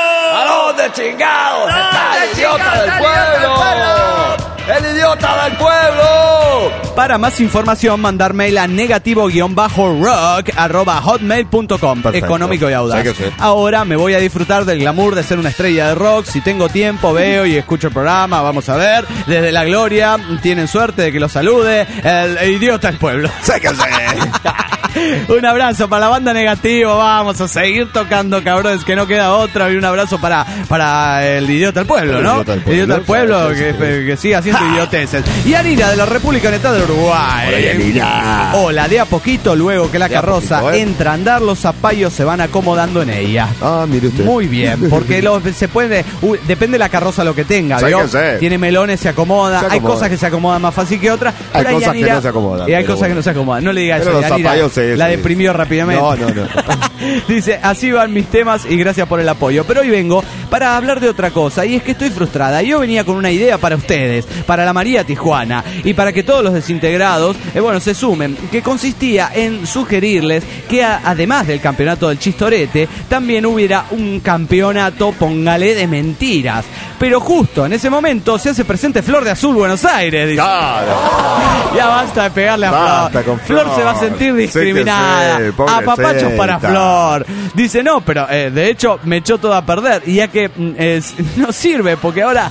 ¿A dónde chingados está el idiota del pueblo? ¡El idiota del pueblo! para más información, mandar mail a negativo-rock arroba hotmail punto com. Perfecto. Económico y audaz. Sí que sí. Ahora me voy a disfrutar del glamour de ser una estrella de rock. Si tengo tiempo, veo y escucho el programa. Vamos a ver. Desde la gloria, tienen suerte de que los salude el, el idiota del pueblo. Sí que sí. Un abrazo para la banda Negativo. Vamos a seguir tocando, cabrones, que no queda otra. Y un abrazo para, para el idiota del pueblo, El ¿no? idiota del El idiota del pueblo, pueblo, claro, que, sí, sí. que siga haciendo idioteces. Y Anira de la República Unitada del Uruguay. Hola, Yanira. Hola, de a poquito, luego que la De a carroza poquito, ¿eh? entra a andar, los zapallos se van acomodando en ella. Ah, mire usted. Muy bien, porque los, se puede, uh, depende de la carroza lo que tenga, Sí ¿vio? que sí. Tiene melones, se acomoda. Se Hay acomoda. cosas que se acomodan más fácil que otras. Hay pero cosas que Yanira- no se acomodan, Y hay pero cosas que bueno. no se acomodan. No le digas Pero eso, los Yanira. zapallos, sí, La sí. deprimió rápidamente. No, no, no. Dice, así van mis temas y gracias por el apoyo. Pero hoy vengo para hablar de otra cosa, y es que estoy frustrada. Yo venía con una idea para ustedes, para la María Tijuana, y para que todos los desintegrados, eh, bueno, se sumen, que consistía en sugerirles que a, además del campeonato del chistorete, también hubiera un campeonato, póngale, de mentiras. Pero justo en ese momento se hace presente Flor de Azul Buenos Aires, dice. Claro. Ya basta de pegarle a Basta Flor. con Flor. Flor se va a sentir Sí discriminada. que sí, A papachos para pobrecita. Flor. Dice, no, pero eh, de hecho me echó todo a perder. Y ya que mm, es, no sirve, porque ahora,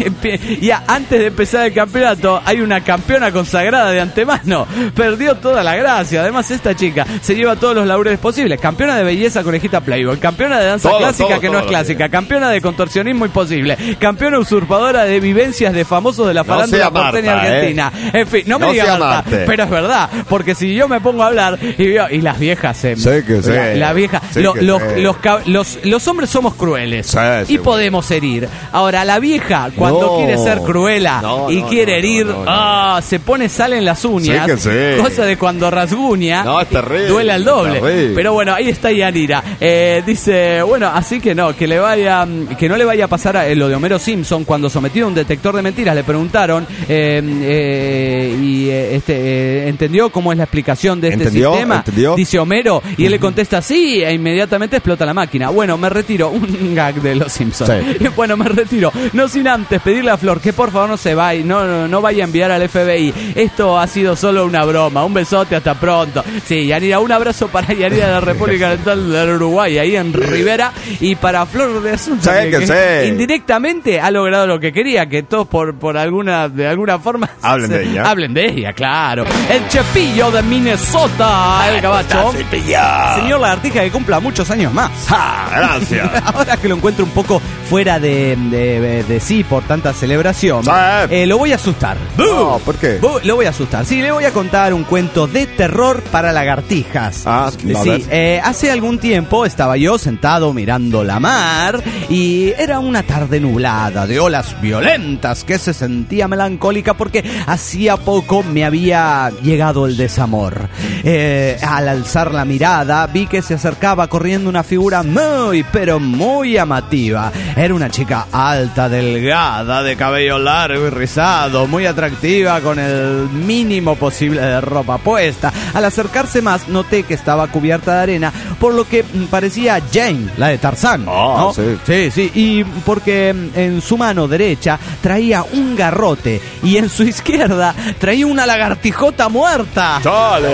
ya antes de empezar el campeonato, hay una campeona consagrada de antemano. Perdió toda la gracia. Además, esta chica se lleva todos los laureles posibles. Campeona de belleza conejita Playboy. Campeona de danza Todo, clásica todo, que todo no es clásica. Campeona de contorsionismo imposible. Campeona usurpadora de vivencias de famosos de la No farándula sea Marta, porteña argentina. eh. En fin, no me No diga sea Marta, Marte. pero es verdad. Porque si yo me pongo a hablar y veo, y las viejas se... Sí que sí. La, la vieja... Sí lo- que los, sí. los, ca- los, los hombres somos crueles. Sí, y seguro. podemos herir. Ahora, la vieja, cuando No. quiere ser cruela No, y no, quiere no, herir, no, no, no. ah, se pone sal en las uñas. Sí que sí. Cosa de cuando rasguña, No, es terrible, duele al doble. terrible. Pero bueno, ahí está Yanira. Eh, dice, bueno, así que no, que le vaya, que no le vaya a pasar a, eh, lo de Homero Simpson cuando sometido a un detector de mentiras le preguntaron eh, eh, y eh, este eh, entendió cómo es la explicación de este ¿Entendió? sistema. ¿Entendió? Dice Homero y él le contesta sí e inmediatamente explota la máquina. Bueno, me retiro, un gag de los Simpsons. Sí. Bueno, me retiro, no sin antes pedirle a Flor que por favor no se vaya, no, no, no vaya a enviar al F B I. Esto ha sido solo una broma. Un besote, hasta pronto. Sí, Yanira, un abrazo para Yanira de la República Oriental del Uruguay, ahí en Rivera, y para Flor de Azul, Sí, que sí. indirectamente ha logrado lo que quería, que todos por, por alguna, de alguna forma Hablen se- de ella. Hablen de ella, claro. El Chepillo de Minnesota, el gabacho. Señor Lagartija, que cumpla muchos años más. ¡Ja! Gracias. Ahora que lo encuentro un poco fuera de, de, de sí por tanta celebración, Sí. eh, lo voy a asustar. No, ¿por qué? Bu- Lo voy a asustar. Sí, le voy a contar un cuento de terror para lagartijas. Ah, a sí, ver. eh, hace algún tiempo estaba yo sentado mirando la mar y era una tarde nublada de olas violentas que se sentía melancólica porque hacía poco me había llegado el desamor. Eh, al alzar la mirada vi que se acercaba corriendo una figura muy, pero muy llamativa. Era una chica alta, delgada, de cabello largo y rizado, muy atractiva, con el mínimo posible de ropa puesta. Al acercarse más noté que estaba cubierta de arena, por lo que mm, parecía Jane, la de Tarzán. Ah, ¿no? sí. Sí, sí, y porque mm, en su mano derecha traía un garrote y en su izquierda traía una lagartijota muerta. ¡Chale!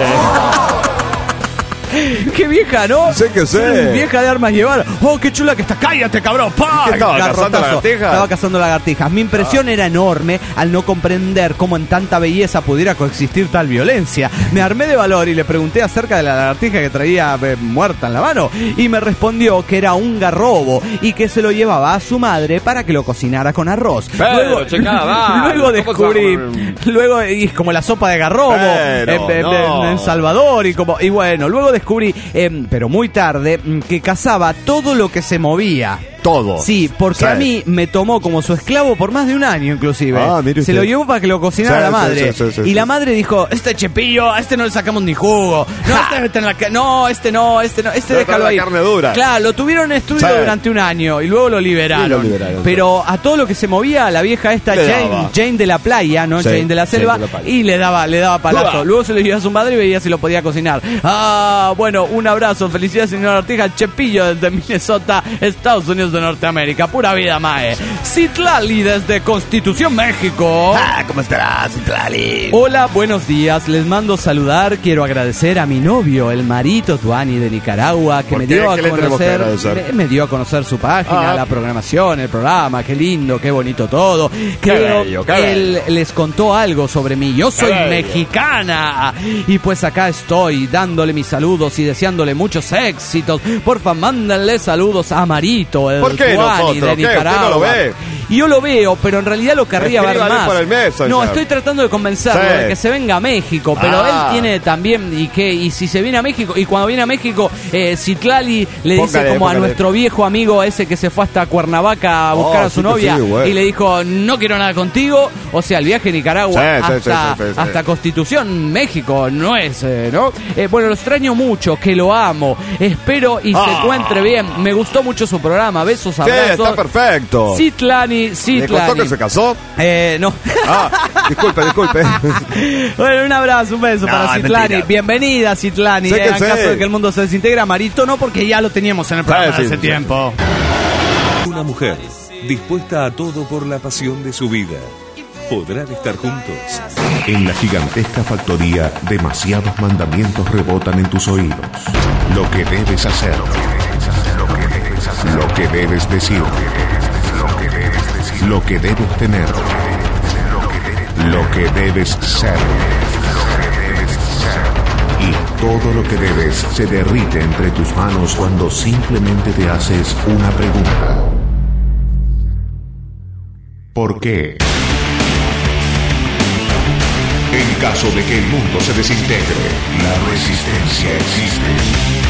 ¡Qué vieja, ¿no? Sí que sí. Vieja de armas llevar. ¡Oh, qué chula que está! ¡Cállate, cabrón! ¡Pah! ¿Qué estaba, cazando Garrotazo. lagartijas? Estaba cazando lagartijas. Mi impresión Ah. era enorme al no comprender cómo en tanta belleza pudiera coexistir tal violencia. Me armé de valor y le pregunté acerca de la lagartija que traía eh, muerta en la mano. Y me respondió que era un garrobo y que se lo llevaba a su madre para que lo cocinara con arroz. Pero, chica, va, luego ¿cómo descubrí... se- Luego, y es como la sopa de garrobo Pero, en, en- no. en- en Salvador y como... Y bueno, luego descubrí... eh, pero muy tarde, mm, que cazaba todo lo que se movía. Todo. Sí, porque Sí. a mí me tomó como su esclavo por más de un año inclusive. Ah, mire se usted. lo llevó para que lo cocinara Sí, la sí, madre. sí, sí, sí, y sí. la madre dijo, este Chepillo, a este no le sacamos ni jugo. No, este, está en la ca- no, este no, este no, este Debe estar déjalo la ahí. carne dura. Claro, lo tuvieron en estudio Sí. durante un año y luego lo liberaron. Sí, lo liberaron, Pero a todo lo que se movía, la vieja esta Le Jane, daba. Jane de la playa, ¿no? Sí, Jane de la Jane selva, de la playa. y le daba, le daba palazo. Uah. Luego se lo llevó a su madre y veía si lo podía cocinar. Ah, bueno, un abrazo, felicidades señor Artija, Chepillo desde Minnesota, Estados Unidos de Norteamérica, pura vida, mae. Citlali desde Constitución, México. Ah, ¿cómo estarás, Citlali? Hola, buenos días. Les mando saludar. Quiero agradecer a mi novio, el Marito Tuani de Nicaragua, que ¿Por me qué? dio a ¿Qué le tenemos que conocer, agradecer? me, me dio a conocer su página, Ah. la programación, el programa. Qué lindo, qué bonito todo. Creo bello, qué que él les contó algo sobre mí. Yo soy bello. mexicana y pues acá estoy dándole mis saludos y deseándole muchos éxitos. Porfa, mándenle saludos a Marito, el ¿Por qué Tuani nosotros? de ¿Qué? ¿Usted Nicaragua. no lo ve? y yo lo veo, pero en realidad lo querría ver más. Por el mes, no, estoy tratando de convencerlo sí. de que se venga a México, pero ah. él tiene también, y que y si se viene a México, y cuando viene a México, eh, Citlali le dice póngale, como póngale. a nuestro viejo amigo ese que se fue hasta Cuernavaca a buscar oh, a su sí, novia, sí, bueno. y le dijo, no quiero nada contigo, o sea, el viaje a Nicaragua sí, hasta, sí, sí, sí, sí. hasta Constitución, México, no es, eh, ¿no? Eh, bueno, lo extraño mucho, que lo amo, espero y ah. se encuentre bien, me gustó mucho su programa, besos, Sí, abrazos. está perfecto. Citlani, ¿Le Citlani. contó que se casó? Eh, no. Ah, disculpe, disculpe. Bueno, un abrazo, un beso No, para es Citlani. mentira. Bienvenida, Citlani. Sé Eh, que en sé. caso de que el mundo se desintegra, Marito no, porque ya lo teníamos en el programa Sí, sí, hace sí, tiempo. Una mujer dispuesta a todo por la pasión de su vida. ¿Podrán estar juntos? En la gigantesca factoría, demasiados mandamientos rebotan en tus oídos. Lo que debes hacer, lo que debes decir, lo que debes tener, lo que debes ser. Y todo lo que debes se derrite entre tus manos cuando simplemente te haces una pregunta. ¿Por qué? En caso de que el mundo se desintegre, la resistencia existe.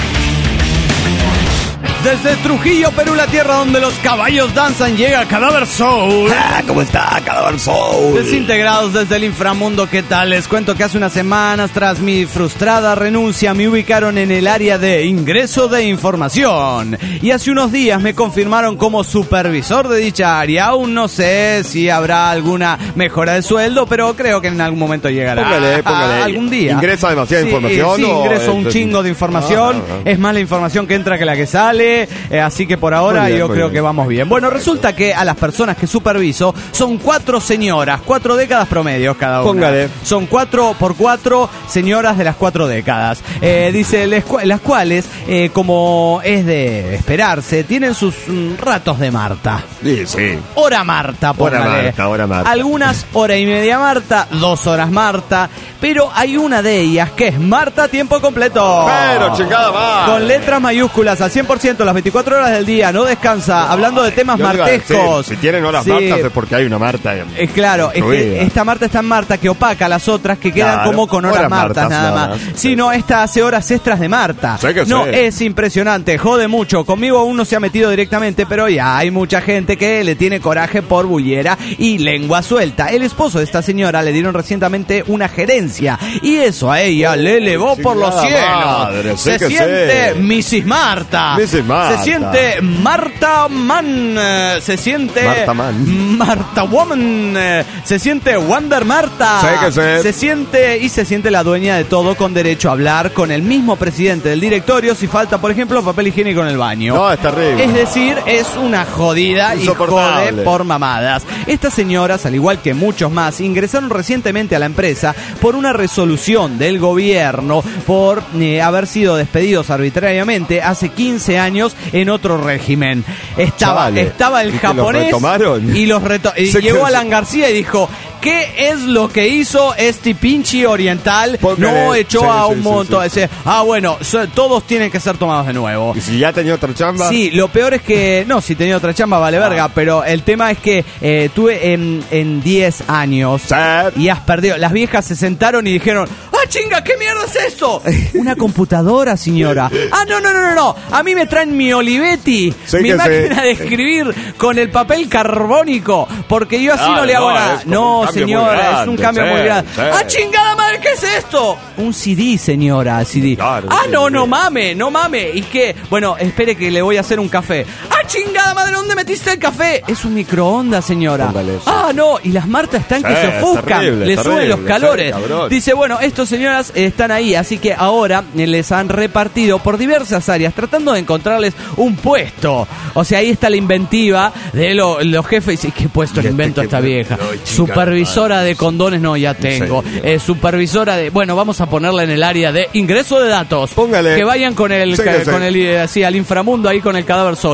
Desde Trujillo, Perú, la tierra donde los caballos danzan, llega Cadáver Soul. Ah, ¿cómo está, Cadáver Soul? Desintegrados desde el inframundo, ¿qué tal? Les cuento que hace unas semanas, tras mi frustrada renuncia, me ubicaron en el área de ingreso de información. Y hace unos días me confirmaron como supervisor de dicha área. Aún no sé si habrá alguna mejora de sueldo, pero creo que en algún momento llegará. Póngale, póngale. Algún día. ¿Ingresa demasiada Sí, información? Sí, o ingreso un es- chingo de información. Ah, ah, ah. Es más la información que entra que la que sale. Eh, así que por ahora Muy bien, yo muy creo bien. que vamos bien. Bueno, resulta que a las personas que superviso son cuatro señoras, cuatro décadas promedios cada una. Póngale. Son cuatro por cuatro señoras de las cuatro décadas. Eh, dice, les cua- las cuales, eh, como es de esperarse, tienen sus mm, ratos de Marta. Sí, sí. Hora Marta, Hora póngale. Marta, hora Marta. Algunas hora y media Marta, dos horas Marta, pero hay una de ellas que es Marta a tiempo completo. Pero, chingada madre. Con letras mayúsculas al cien por ciento las veinticuatro horas del día, no descansa, hablando de temas Yo le iba a decir, martescos. si tienen horas Sí. Martas es porque hay una Marta. en- Es claro, es que incluida. esta Marta es tan Marta que opaca a las otras que quedan Claro, como con horas, horas Martas, Martas nada nada más. más. Sí, no, esta hace horas extras de Marta. Sé que no, sé. es impresionante, jode mucho. Conmigo aún no se ha metido directamente, pero ya hay mucha gente que le tiene coraje por bullera y lengua suelta. El esposo de esta señora le dieron recientemente una gerencia y eso a ella le elevó por los chingada cielos. madre, Se sé que siente sé. missus Marta. missus Marta. Se siente Marta Man. eh, Se siente Marta Man. Marta Woman. eh, Se siente Wonder Marta. Sé que sé. Se siente y se siente la dueña de todo, con derecho a hablar con el mismo presidente del directorio si falta, por ejemplo, papel higiénico en el baño. No, es terrible. Es decir, es una jodida y Insoportable. jode por mamadas. Estas señoras, al igual que muchos más, ingresaron recientemente a la empresa por una resolución del gobierno por eh, haber sido despedidos arbitrariamente hace quince años en otro régimen. Estaba, Chavales, estaba el ¿y que los japonés retomaron? y los reto y Sé que llegó sí. Alan García y dijo: ¿qué es lo que hizo este pinche oriental? Póngale. No echó Sí, a sí, un sí, montón. sí. Ese, ah, bueno, so- todos tienen que ser tomados de nuevo. ¿Y si ya tenía otra chamba? Sí, lo peor es que, no, si tenía otra chamba vale verga, pero el tema es que eh, tuve en, en diez años Sí. y has perdido. Las viejas se sentaron y dijeron: ¡ah, chinga, qué mierda es esto! Una computadora, señora. Ah, no, no, no, no, no. A mí me traen mi Olivetti, Sé mi que máquina sé. de escribir con el papel carbónico, porque yo así Ah, no le hago no, nada. es como No, un cambio muy señora, es un grande, cambio sí, muy grande. sí. ¡Ah, chingada madre, qué es esto! Un C D, señora, C D. Claro, ah, sí, no, sí. no mame, no mame. ¿Y qué? Bueno, espere que le voy a hacer un café. ¡Ah, chingada madre! ¿Dónde metiste el café? Es un microondas, señora. Póngale eso. Ah, no. Y las Martas están que Sí, se ofuscan. terrible, Le suben terrible, los calores. sí, cabrón. Dice, bueno, estos señoras están ahí, así que ahora les han repartido por diversas áreas, tratando de encontrarles un puesto. O sea, ahí está la inventiva de lo- los jefes. ¿Y qué puesto le este invento a que- esta vieja? no, chica, Supervisora de condones, no, ya tengo. serio? Eh, supervisora de... Bueno, vamos a ponerla en el área de ingreso de datos. Póngale. Que vayan con el, Sí, ca- que sí. con el, eh, así, al inframundo ahí con el Cadáver Sol. Y bueno,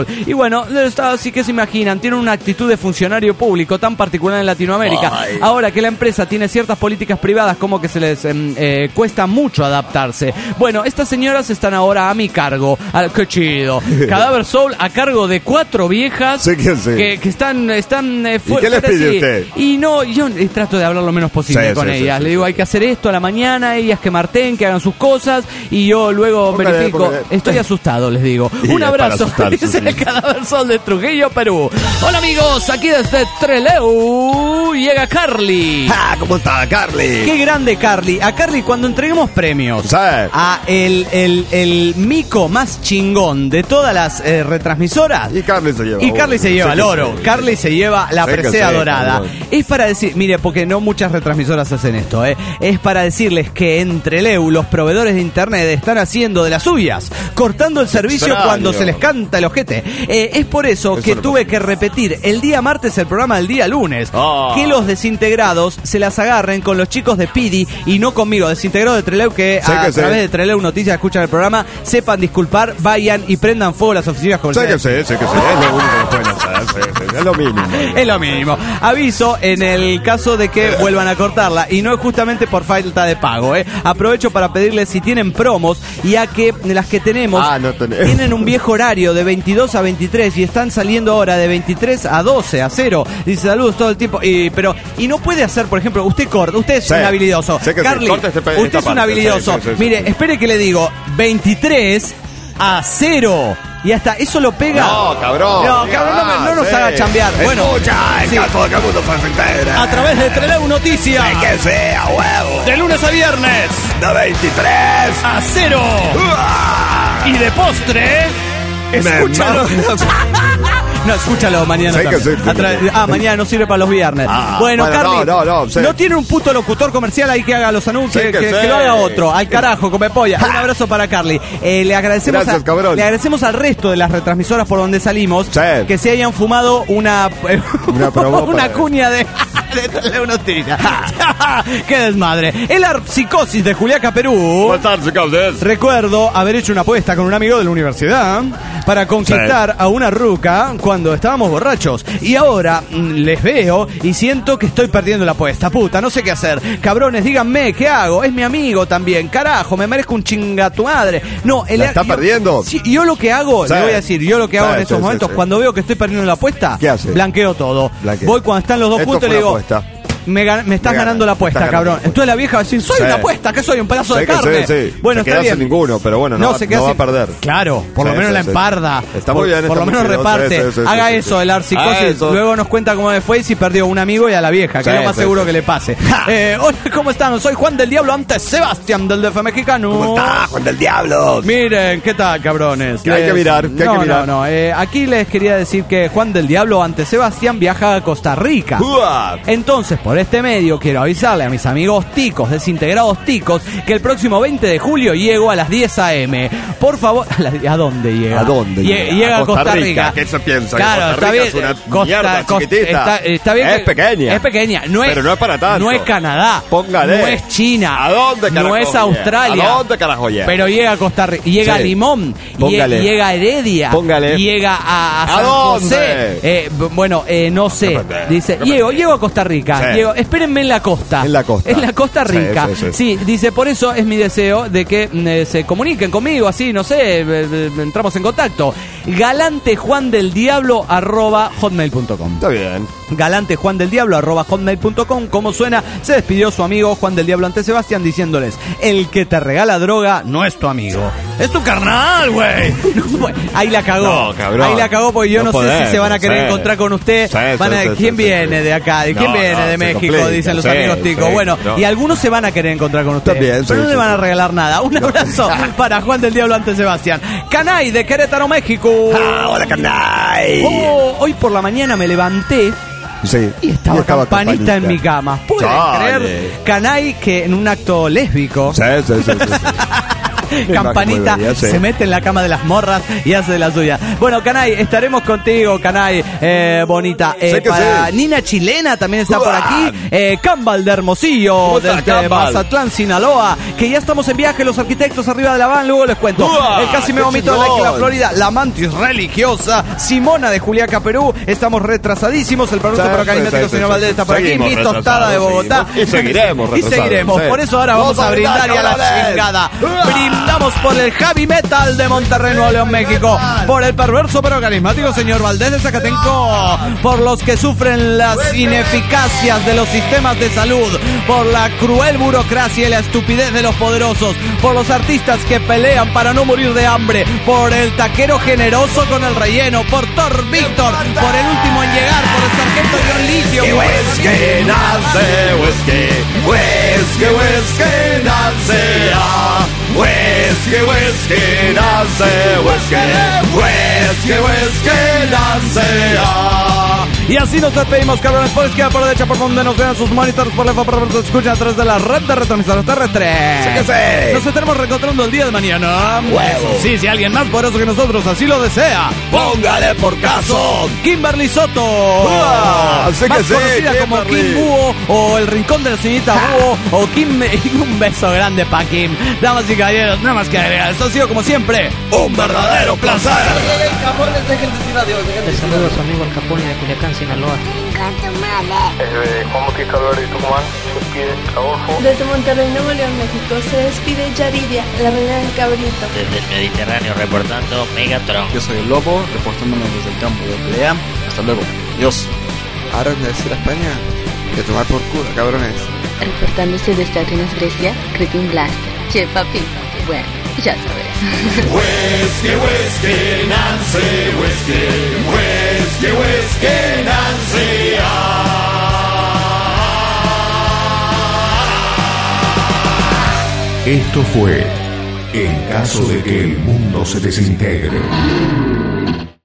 Bueno, así que se imaginan, tiene una actitud de funcionario público tan particular en Latinoamérica. Ay. Ahora que la empresa tiene ciertas políticas privadas como que se les eh, eh, cuesta mucho adaptarse. Bueno, estas señoras están ahora a mi cargo. Ah, ¡qué chido! Cadáver Soul a cargo de cuatro viejas sí, que, sí. que, que están... están eh, ¿Y qué les pide así. usted? Y no, yo eh, trato de hablar lo menos posible sí, con sí, ellas. Sí, Le digo, sí. hay que hacer esto a la mañana, ellas que marten, que hagan sus cosas y yo luego póngale, verifico. Póngale. Estoy asustado, les digo. Y Un abrazo. Dice el Cadáver Soul de Trujillo, Perú. Hola amigos, aquí desde Trelew llega Carly. Ah, ¿cómo está Carly? Qué grande Carly. A Carly cuando entreguemos premios sí. a el, el, el mico más chingón de todas las eh, retransmisoras. Y Carly se lleva. Y Carly se lleva el oro. Sí. Carly se lleva la sí presea dorada. Sí, es para decir, mire, porque no muchas retransmisoras hacen esto, ¿eh? Es para decirles que en Trelew los proveedores de internet están haciendo de las suyas, cortando el servicio Extraño. cuando se les canta el ojete. Eh, es por eso, eso que no tuve que repetir el día martes el programa del día lunes. Oh. Que los desintegrados se las agarren con los chicos de Pidi y no conmigo. Desintegrados de Trelew que sé a que través sé. de Trelew Noticias escuchan el programa, sepan disculpar, vayan y prendan fuego las oficinas comerciales. Sé que sé, sé que sé. Es lo único que pueden hacer. Sé, sé. Es lo mínimo. Es lo mínimo. Aviso en el caso de que vuelvan a cortarla y no es justamente por falta de pago, ¿eh? Aprovecho para pedirles si tienen promos, ya que las que tenemos ah, no tienen un viejo horario de veintidós a veintitrés y están saliendo ahora de veintitrés a doce, a cero. Dice saludos todo el tiempo. Y, pero, y no puede hacer, por ejemplo, usted corta, usted es sí. un habilidoso. Carly, sí. este, usted es un habilidoso. Sí, sí, sí, Mire, sí. espere que le digo, veintitrés a cero. Y hasta eso lo pega. No, cabrón. No, cabrón, no, me, no nos sí. haga chambear. Bueno, escucha, en sí. caso de que el mundo se entere. A través de Trelew Noticias. De que sea, huevo. De lunes a viernes. De veintitrés a cero. Uh. Y de postre, escúchalo. No, escúchalo mañana. Sí, sí, sí. Ah, mañana no sirve para los viernes. Ah, bueno, bueno, Carly, no, no, no, sí. no tiene un puto locutor comercial ahí que haga los anuncios, sí, que, que, que lo haga otro. Al carajo, come polla. Un abrazo para Carly. Eh, le agradecemos Gracias, a, le agradecemos al resto de las retransmisoras por donde salimos sí. que se hayan fumado una una, una cuña de de una tira. ¡Qué desmadre! El Arpsicosis de Juliaca, Perú. Recuerdo haber hecho una apuesta con un amigo de la universidad para conquistar sí. a una ruca cuando estábamos borrachos. Y ahora mmm, les veo y siento que estoy perdiendo la apuesta. Puta, no sé qué hacer. Cabrones, díganme, ¿qué hago? Es mi amigo también. Carajo, me merezco un chinga tu madre. No, el, ¿La está yo, perdiendo? Sí, yo lo que hago, sí. le voy a decir, yo lo que hago sí, en esos sí, momentos, sí, sí. cuando veo que estoy perdiendo la apuesta, ¿qué hace? Blanqueo todo. Blanqueo. Voy cuando están los dos Esto puntos y le digo... Apuesta. Me, me estás me ganando la apuesta, cabrón. Entonces la vieja va a decir, soy sí. una apuesta, que soy un pedazo sí, de carne. Sí, sí. Bueno, se está bien. ninguno, pero bueno, no, no, se no va a perder. Claro, por sí, lo menos sí, la emparda. Está muy bien. Por, por lo menos reparte. Sí, sí, sí, Haga sí, eso, sí. el Arpsicosis. Ah, luego nos cuenta cómo me fue y si perdió un amigo y a la vieja, que sí, es lo más sí, seguro sí. que le pase. eh, hola, ¿cómo están? Soy Juan del Diablo, antes Sebastián del D F mexicano. ¿Cómo está, Juan del Diablo? Miren, ¿qué tal, cabrones? Que les... hay que mirar, que no, hay que mirar. No, no, eh, aquí les quería decir que Juan del Diablo, antes Sebastián, viaja a Costa Rica. Uah. Entonces, por este medio, quiero avisarle a mis amigos amigos ticos, desintegrados ticos, que el próximo veinte de julio llego a las diez a eme. Por favor, ¿a, la, ¿a dónde llega? ¿A dónde llega? Llega a Costa, Costa Rica. Rica. ¿Qué se piensa? Claro, Costa Rica está bien. Es una Costa, mierda chiquitita. Está, está bien es que, pequeña. Es pequeña. No es, pero no es para tanto. No es Canadá. Póngale. No es China. ¿A dónde carajo? No es Australia. ¿A dónde carajo llega? Pero llega a Costa Rica. Llega sí. a Limón. Póngale. Llega a Heredia. Póngale. Llega a, a San ¿A dónde? José. Eh, bueno, eh, no sé. Dice, llego, llego a Costa Rica. Sí. Llego, espérenme en la costa. En la costa. En la Costa Rica. Sí, sí, sí. sí, dice, por eso es mi deseo de que eh, se comuniquen conmigo, así, no sé, eh, eh, entramos en contacto. galantejuandeldiablo arroba hotmail punto com. Está bien. galantejuandeldiablo arroba hotmail punto com. Como suena, se despidió su amigo Juan del Diablo ante Sebastián diciéndoles: el que te regala droga no es tu amigo, es tu carnal, güey. No, ahí la cagó. No, cabrón. Ahí la cagó porque yo no, no podemos, sé si se van a querer sí. encontrar con usted. Sí, van a, sí, ¿Quién sí, viene sí. de acá? ¿Quién no, viene no, de México? Complica. Dicen los sí, amigos ticos. Sí, bueno, no. y algunos se van a querer encontrar con usted. También, pero sí, no le sí, van a sí. regalar nada. Un abrazo para Juan del Diablo ante Sebastián. Canay de Querétaro, México. Ah, hola, Canay. Oh, hoy por la mañana me levanté. Sí. Y estaba, y estaba campanita, campanita en mi cama. ¿Pueden Dale. creer? Canay que en un acto lésbico. Sí, sí, sí, sí, sí. campanita, debería ser. se mete en la cama de las morras y hace de la suya. Bueno, Canay, estaremos contigo, Canay, eh, bonita. Eh, Sé que para sí. Nina Chilena también está por Juan. aquí. Eh, Cambal de Hermosillo, ¿Cómo está, desde Cambal? Mazatlán, Sinaloa, que ya estamos en viaje, los arquitectos arriba de la van, luego les cuento. Juan, El casi me qué vomito de la chingón. Isla Florida, la mantis religiosa, Simona de Juliaca, Perú. Estamos retrasadísimos, el perverso Sí, pero carismático sí, sí, señor sí, Valdés sí. está por aquí, Seguimos mi tostada de retrasados, Bogotá. seguimos. Y seguiremos Y retrasados, seguiremos, sí. por eso ahora vamos a brindar y a la chingada. Brindamos por el heavy metal de Monterrey, Nuevo León, México. Por el perverso pero carismático señor Valdés de Zacatenco. Por los que sufren las ineficacias de los sistemas de salud. Por la cruel burocracia y la estupidez de los poderosos. Por los artistas que pelean para no morir de hambre. Por el taquero generoso con el relleno. Por Thor Víctor. Por el último en llegar. Por el sargento John Litio. Whisky nace, whisky, whisky, whisky nace, ah. Whisky, whisky nace, whisky, whisky, whisky nace, ah. Y así nos despedimos, cabrones, por izquierda, por derecha, por donde nos vean sus monitores, por la por nos escuchan a través de la red de retransmisores terrestres. Sí que sí. Nos estaremos reencontrando el día de mañana. Huevo. Sí, si alguien más poderoso que nosotros así lo desea. Póngale por caso. Kimberly Soto. Ah, sí que más sí, conocida como Kimberly. Kim Búho o el Rincón de la Señorita Búho o Kim. Un beso grande pa' Kim. Damas y caballeros, nada más que agregar. Esto ha sido como siempre Un verdadero placer. Les saludo a su amigo el Capone de Culiacán, Sinaloa. Desde Monterrey, Nuevo León, México, se despide Yaridia, la reina del cabrito. Desde el Mediterráneo reportando Megatron. Yo soy el Lobo, reportándonos desde el campo de pelea. Hasta luego. Adiós. Ahora de decir a España, de tomar por culo, cabrones. Reportándose desde Atenas, Grecia, Creeping Blast. Che, papi, bueno, ya sabes. Whisky, whisky, Nancy, whisky, whisky, whisky, Nancy, ah. Esto fue En caso de que el mundo se desintegre.